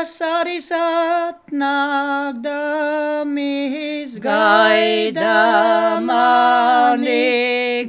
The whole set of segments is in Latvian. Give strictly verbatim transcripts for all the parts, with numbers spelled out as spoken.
pavasaris atnākdamis gaida mani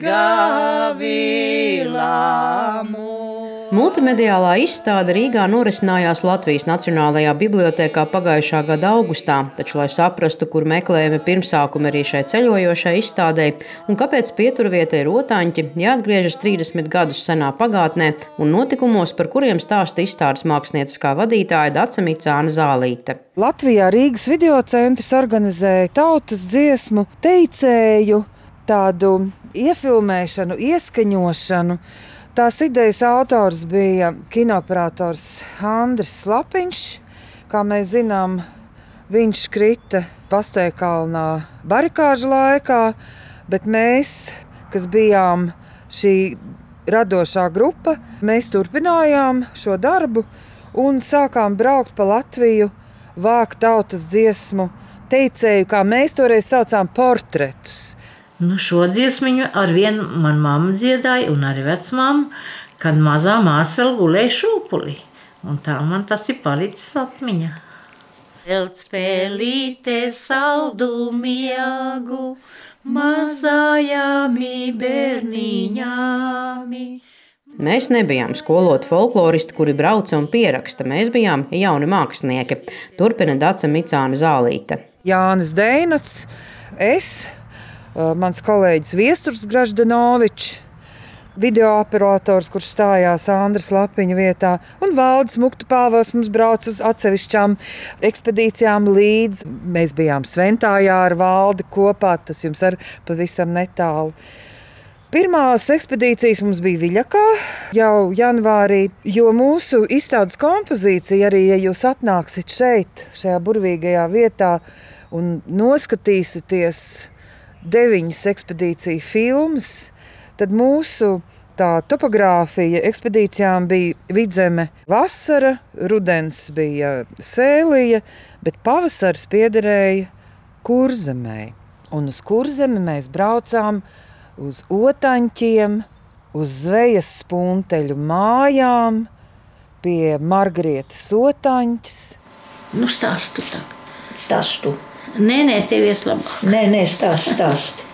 gavilāmu. Multimediālā izstāde Rīgā norisinājās Latvijas Nacionālajā bibliotēkā pagājušā gada augustā, taču, lai saprastu, kur meklējami pirmsākumi arī šai ceļojošai izstādei un kāpēc pieturvieta ir Otaņķi, jāatgriežas trīsdesmit gadus senā pagātnē un notikumos, par kuriem stāsta izstādes mākslinieckā vadītāja Dace Micāne Zālīte. Latvijā Rīgas videocentrs organizēja tautas dziesmu teicēju tādu iefilmēšanu, ieskaņošanu. Tās idejas autors bija kinoperators Andris Slapiņš. Kā mēs zinām, viņš krita Pastejkalnā barikāžu laikā, bet mēs, kas bijām šī radošā grupa, mēs turpinājām šo darbu un sākām braukt pa Latviju, vākt tautas dziesmu teicēju, kā mēs toreiz saucām, portretus. Nu, šo dziesmiņu ar vienu man mamma dziedāja un arī vecmāma, kad mazā māsa vēl gulēja šūpulī. Un tā man tas ir palicis atmiņā. Eldspēlīte saldu miegu, mazājāmi bērniņāmi. Mēs nebijām skoloti folkloristi, kuri brauca un pieraksta. Mēs bijām jauni mākslinieki. Turpina Dace Micāne Zālīte. Jānis Deinats, es, mans kolēģis Viesturs Graždanovičs, videooperators, kurš stājās Andra Slapiņa vietā, un Valdis Muktu Pāvils mums brauc uz atsevišķām ekspedīcijām līdz. Mēs bijām Sventājā ar Valdi kopā, tas jums ar pavisam netālu. Pirmās ekspedīcijas mums bija Viļakā jau janvārī, jo mūsu izstādes kompozīcija arī, ja jūs atnāksiet šeit, šajā burvīgajā vietā un noskatīsieties deviņas ekspedīciju filmas, tad mūsu tā topogrāfija ekspedīcijām bija Vidzeme vasara, rudens bija Sēlija, bet pavasars piederēja Kurzemei. Un uz Kurzemi mēs braucām uz Otaņķiem, uz Zvejas spunteļu mājām, pie Margarietas Otaņķes. Nu, stāstu tā. Stāstu. Nē, nē, tev ies labāk. Nē, nē, stāst, stāst.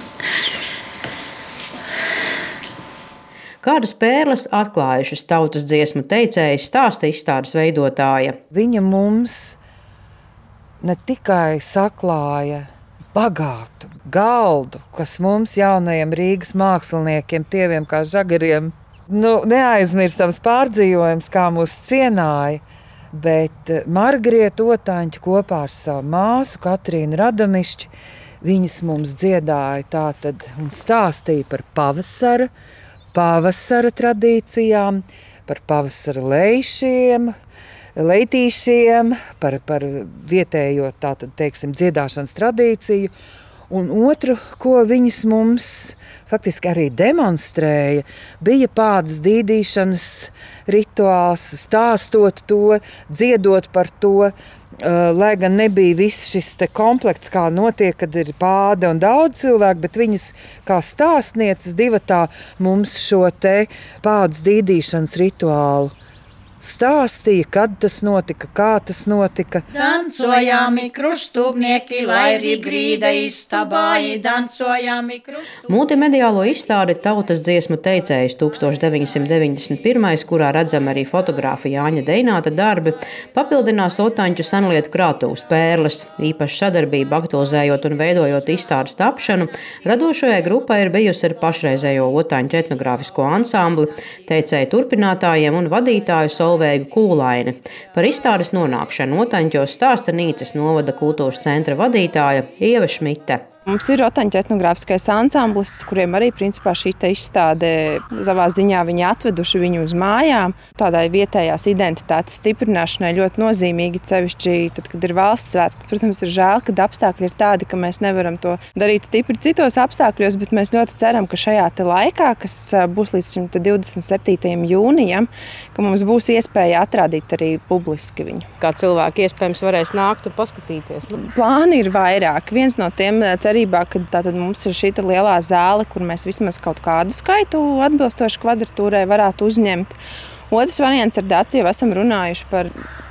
Kādas pērles atklājušas tautas dziesmu teicējas stāsta izstādes veidotāja. Viņa mums ne tikai saklāja bagātu galdu, kas mums jaunajiem Rīgas māksliniekiem, tieviem kā žagariem, nu, neaizmirstams pārdzīvojums, kā mūs cienāja, bet Margarieta Otaņķa kopā ar savu māsu Katrīnu Radomišķi, viņas mums dziedāja tātad un stāstīja par pavasara, pavasara tradīcijām, par pavasara leišiem, leitīšiem, par, par vietējo tātad, teiksim, dziedāšanas tradīciju. Un otru, ko viņas mums faktiski arī demonstrēja, bija pādas dīdīšanas rituāls, stāstot to, dziedot par to, lai gan nebija viss šis te komplekts, kā notiek, kad ir pāde un daudz cilvēku, bet viņas kā stāstnieces divatā mums šo te pādas dīdīšanas rituālu stāstīja, kad tas notika, kā tas notika. Dancojāmi krustūbnieki, lai arī grīda istabāji, dancojāmi krustūbnieki. Multimediālo izstādi Tautas dziesmu teicējas tūkstoš deviņi simti deviņdesmit pirmais, kurā redzam arī fotogrāfa Jāņa Deināta darbi, papildinās Otaņķu senlietu krātuves pērles. Īpaši sadarbība aktualizējot un veidojot izstādes tapšanu, radošajai grupai ir bijusi ar pašreizējo Otaņķu etnogrāfisko ansambli, teicēju turpinātājiem un vadītāju Solveigu Kūlaini. Par izstādes nonākšanu Otaņķos stāsta Nīcas novada kultūras centra vadītāja Ieva Šmite. Mums ir Otaņķu etnogrāfiskais ansamblis, kuriem arī principā šī izstāde savā ziņā viņi atveduši viņu uz mājām. Tādai vietējās identitātes stiprināšanai ļoti nozīmīgi, sevišķi tad, kad ir valsts svētki. Protams, ir žēl, kad apstākļi ir tādi, ka mēs nevaram to darīt stipri citos apstākļos, bet mēs ļoti ceram, ka šajā te laikā, kas būs līdz šim divdesmit septītajam jūnijam, ka mums būs iespēja atrādīt arī publiski viņu. Kā cilvēki iespējams varēs nākt un paskatīties? Plāni ir vairāk. Viens no tiem cerībā, ka tātad mums ir šī lielā zāle, kur mēs vismaz kaut kādu skaitu atbilstoši kvadratūrai varētu uzņemt. Otrs variants ar Daci jau esam runājuši par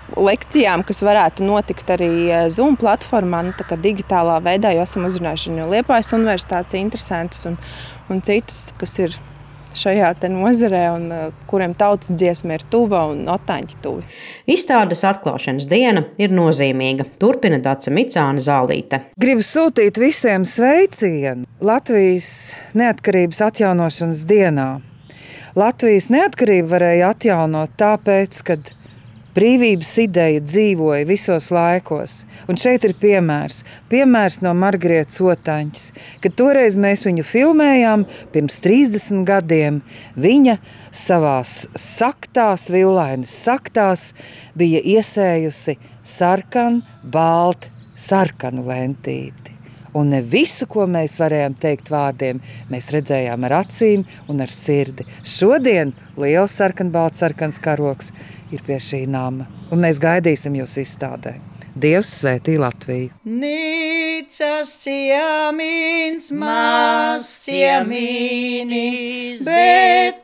lekcijām, kas varētu notikt arī Zoom platformā, nu, tā kā digitālā veidā, jo esam uzrunājuši no Liepājas universitātes interesantus un, un citus, kas ir šajā te nozarē un kuriem tautas dziesma ir tuva un otāņķi tuvi. Izstādes atklāšanas diena ir nozīmīga. Turpina Dace Micāne Zālīte. Gribu sūtīt visiem sveicienu Latvijas neatkarības atjaunošanas dienā. Latvijas neatkarību varēja atjaunot tāpēc, kad brīvības ideja dzīvoja visos laikos. Un šeit ir piemērs. Piemērs no Margarietas Otaņas, kad toreiz mēs viņu filmējām pirms trīsdesmit gadiem. Viņa savās saktās, villainas saktās bija iesējusi sarkanu, baltu, sarkanu lentīti. Un ne visu, ko mēs varējām teikt vārdiem, mēs redzējām ar acīm un ar sirdi. Šodien liels sarkan-balts sarkans karoks ir pie šī nama, un mēs gaidīsim jūs izstādē. Dievs svētī Latviju! Nīcas ciemīns, maz ciemīnis, bet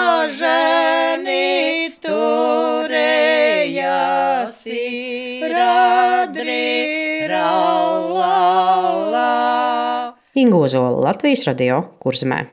raženi turējasi, radri, rallala. Inga Ozola, Latvijas radio Kurzemē.